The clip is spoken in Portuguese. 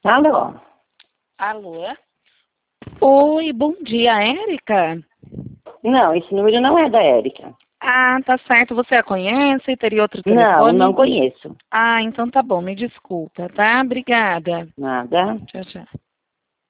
Alô? Alô? Oi, bom dia, Érica? Não, esse número não é da Érica. Ah, tá certo. Você a conhece? Teria outro Não, telefone? não conheço. Ah, então tá bom. Me desculpa, tá? Obrigada. Nada. Tchau, tchau.